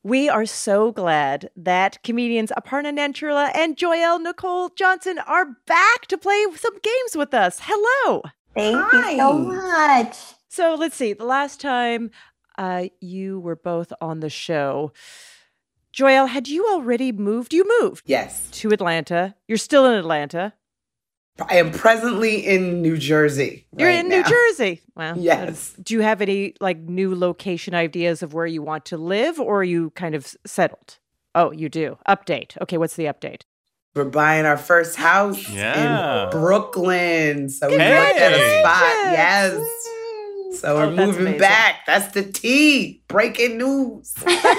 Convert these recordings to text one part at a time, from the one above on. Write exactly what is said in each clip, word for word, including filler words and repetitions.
We are so glad that comedians Aparna Nancherla and Joyelle Nicole Johnson are back to play some games with us. Hello. Thank Hi. you so much. So let's see. The last time uh, you were both on the show, Joyelle, had you already moved? You moved. Yes. To Atlanta. You're still in Atlanta. I am presently in New Jersey. You're right in now. New Jersey. Wow. Yes. Do you have any like new location ideas of where you want to live, or are you kind of settled? Oh, you do. Update. Okay, what's the update? We're buying our first house yeah. in Brooklyn. So we looked at a spot. Yes. So we're oh, moving amazing. back. That's the tea. Breaking news.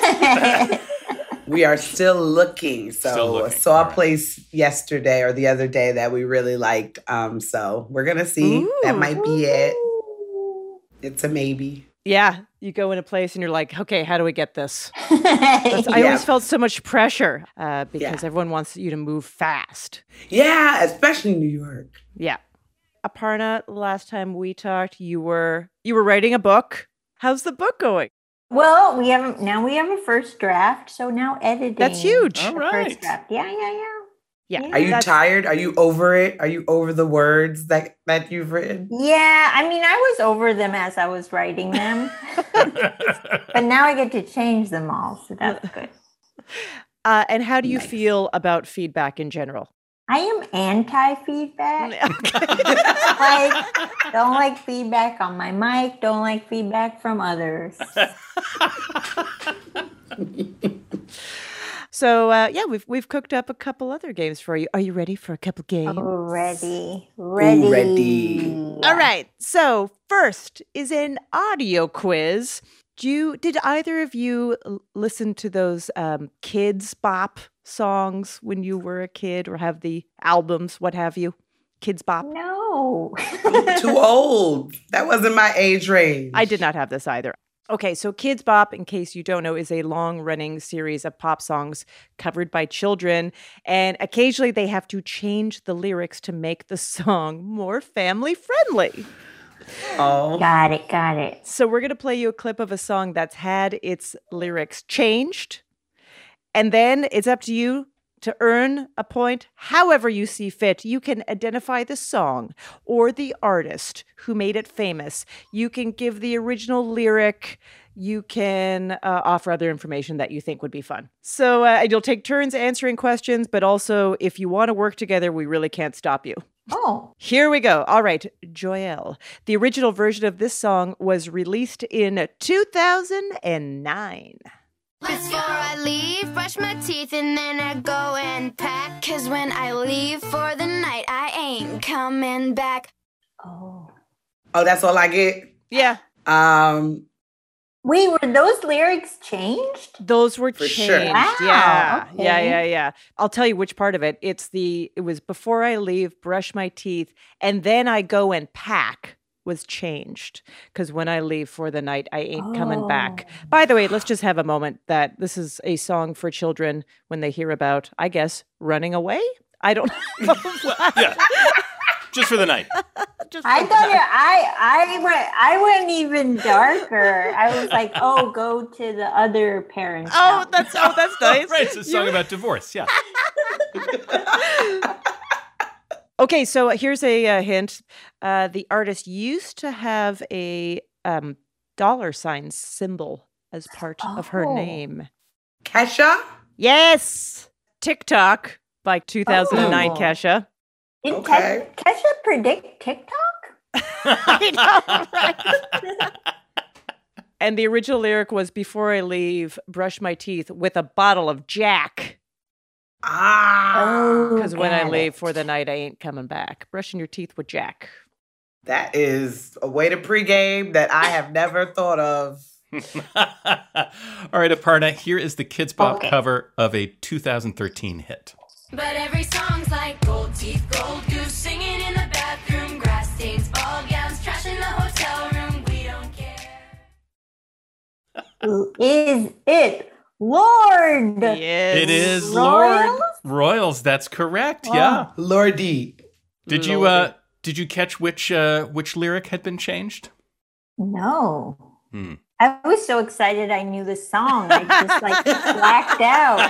We are still looking. So still looking. saw a place yesterday or the other day that we really liked. Um, so we're going to see. Ooh. That might be it. It's a maybe. Yeah. You go in a place and you're like, okay, how do we get this? That's, I yeah. always felt so much pressure uh, because yeah. everyone wants you to move fast. Yeah, especially New York. Yeah. Aparna, last time we talked, you were you were writing a book. How's the book going? Well, we have now we have a first draft, so now editing. That's huge. All right. First draft. Yeah, yeah, yeah. Yeah. Are you That's... tired? Are you over it? Are you over the words that, that you've written? Yeah, I mean, I was over them as I was writing them. But now I get to change them all, so that's good. Uh, and how do you nice. feel about feedback in general? I am anti-feedback. like, don't like feedback on my mic. Don't like feedback from others. So uh, yeah, we've we've cooked up a couple other games for you. Are you ready for a couple games? Oh, ready, ready, Ooh, ready. All right. So first is an audio quiz. Do you, did either of you listen to those um, Kids Bop songs when you were a kid, or have the albums, what have you? Kids Bop? No. I'm too old. That wasn't my age range. I did not have this either. Okay, so Kids Bop, in case you don't know, is a long-running series of pop songs covered by children, and occasionally they have to change the lyrics to make the song more family-friendly. Oh. Got it, got it. So we're going to play you a clip of a song that's had its lyrics changed, and then it's up to you to earn a point however you see fit. You can identify the song or the artist who made it famous. You can give the original lyric. You can uh, offer other information that you think would be fun. So uh, you'll take turns answering questions, but also if you want to work together, we really can't stop you. Oh. Here we go. All right, Joyelle. The original version of this song was released in two thousand nine. Before I leave, brush my teeth and then I go and pack. Cause when I leave for the night, I ain't coming back. Oh. Oh, that's all I get? Yeah. Um. Wait, were those lyrics changed? Those were For changed. sure. Wow, Yeah. okay. Yeah, yeah, yeah. I'll tell you which part of it. It's the, it was before I leave, brush my teeth, and then I go and pack was changed. Because when I leave for the night, I ain't oh. coming back. By the way, let's just have a moment that this is a song for children when they hear about, I guess, running away? I don't know. Yeah. Just for the night. Just I for thought the it, night. I I went I went even darker. I was like, oh, go to the other parents' Oh, house. that's oh, that's nice. Right, it's a song you... about divorce. Yeah. Okay, so here's a uh, hint. Uh, the artist used to have a um, dollar sign symbol as part oh. of her name. Kesha? Yes! TikTok by two thousand nine, Oh. Kesha. Did Okay. Ke- Kesha predict TikTok? I know, right? And the original lyric was, before I leave, brush my teeth with a bottle of Jack. Ah. Oh, Because when I got leave it. for the night, I ain't coming back. Brushing your teeth with Jack. That is a way to pregame that I have never thought of. All right, Aparna, here is the Kids Bop Okay. cover of a two thousand thirteen hit. But every song's like gold teeth, gold goose, singing in the bathroom, grass stains, ball gowns, trash in the hotel room, we don't care. Who is it? Lord. Yes. It is Royals? Lord Royals. That's correct. Oh. Yeah. Lordy. Did you uh did you catch which uh which lyric had been changed? No. Hmm. I was so excited I knew the song. I just like blacked out.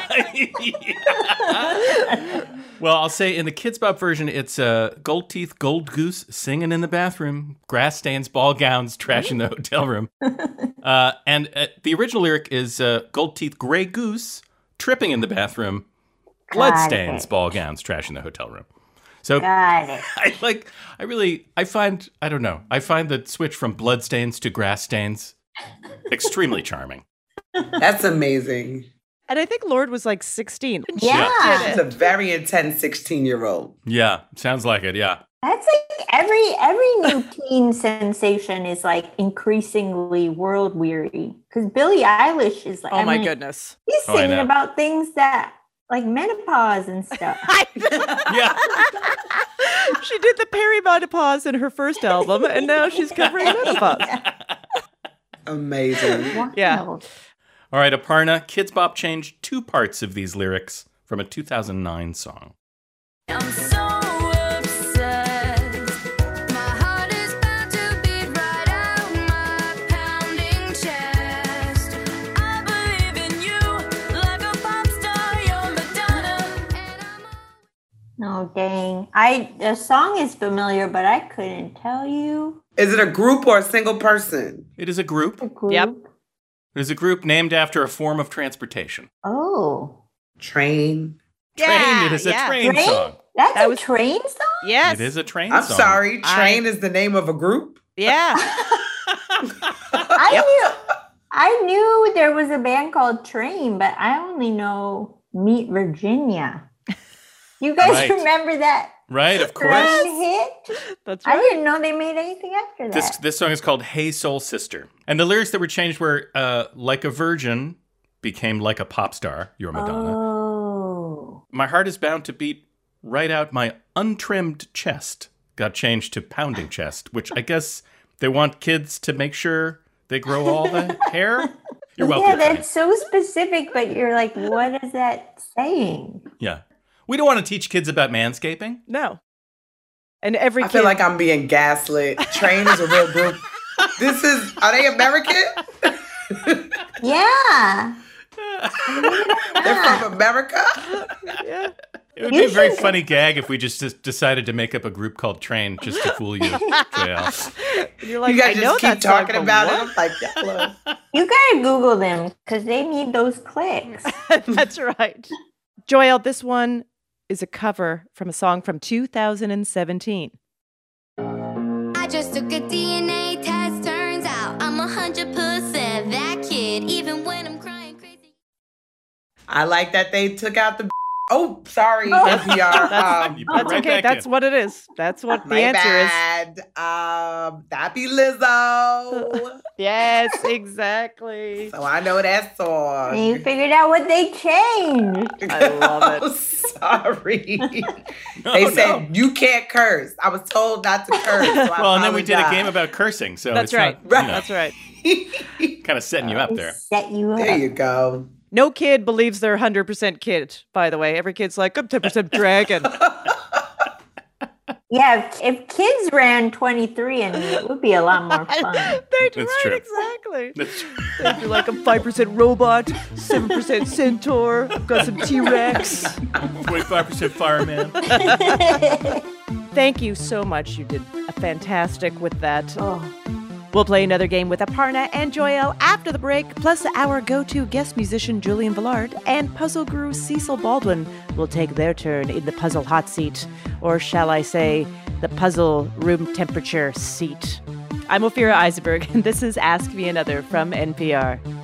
Well, I'll say in the Kids Bop version, it's uh, gold teeth, gold goose, singing in the bathroom, grass stains, ball gowns, trash in the hotel room. Uh, and uh, the original lyric is uh, gold teeth, gray goose, tripping in the bathroom, blood Got stains, it. ball gowns, trash in the hotel room. So Got it. I like, I really, I find, I don't know, I find the switch from blood stains to grass stains extremely charming. That's amazing. And I think Lorde was like sixteen. Yeah. She's a very intense sixteen-year-old. Yeah, sounds like it, yeah. That's like every every new teen sensation is like increasingly world weary. Because Billie Eilish is like, Oh I my mean, goodness. he's Oh, I singing know. about things that like menopause and stuff. Yeah. She did the perimenopause in her first album, and now she's covering menopause. Amazing. Yeah. Wild. All right, Aparna, Kids Bop changed two parts of these lyrics from a two thousand nine song. I'm so obsessed. My heart is bound to beat right out my pounding chest. I believe in you like a pop star. You're Madonna, and I'm No, dang. I the song is familiar, but I couldn't tell you. Is it a group or a single person? It is a group. The group. Yep. It is a group named after a form of transportation. Oh. Train. Train. It is a yeah. train, Train? song. That's That a was- train song? Yes. It is a train I'm song. sorry. I- Train is the name of a group? Yeah. I knew I knew there was a band called Train, but I only know Meet Virginia. You guys Right. remember that Right, of course. Train hit? That's I right. didn't know they made anything after that. This this song is called Hey Soul Sister. And the lyrics that were changed were uh, like a virgin became like a pop star, You're Madonna. Oh. My heart is bound to beat right out my untrimmed chest. Got changed to pounding chest, which I guess they want kids to make sure they grow all the hair. You're welcome. Yeah, Train. that's so specific, but you're like, what is that saying? Yeah. We don't want to teach kids about manscaping. No. And every I kid. feel like I'm being gaslit. Train is a real group. This is, are they American? Yeah. They're from America? yeah. It would You be a very should- funny gag if we just, just decided to make up a group called Train just to fool you, J L. And you're like, You guys I know just keep that song, talking but about what? it. I'm like, yeah, look. You gotta Google them because they need those clicks. That's right. Joelle, this one is a cover from a song from two thousand seventeen. I just took a D N A test. Turns out I'm a hundred percent that kid, even when I'm crying crazy. I like that they took out the. Oh, sorry, Oh. N P R. That's- Um, You put it That's right okay. back That's in. what it is. That's what the my answer is. bad. Um, that be Lizzo. Yes, exactly. So I know that song. And you figured out what they changed. I love it. Oh, sorry. No, they no. said you can't curse. I was told not to curse. So I Well, and then we did a apologize. game about cursing, so That's it's right. not, you know, That's right. kind of setting you up They there. set you up. There you go. No kid believes they're one hundred percent kid, by the way. Every kid's like, I'm ten percent dragon. Yeah, if, if kids ran twenty-three and it would be a lot more fun. They'd That's right, true. exactly. That's They'd be like, I'm five percent robot, seven percent centaur, I've got some T-Rex. twenty-five percent fireman. Thank you so much. You did a fantastic with that. Oh, We'll play another game with Aparna and Joelle after the break, plus our go-to guest musician Julian Villard and puzzle guru Cecil Baldwin will take their turn in the puzzle hot seat, or shall I say, the puzzle room temperature seat. I'm Ophira Eisenberg, and this is Ask Me Another from N P R.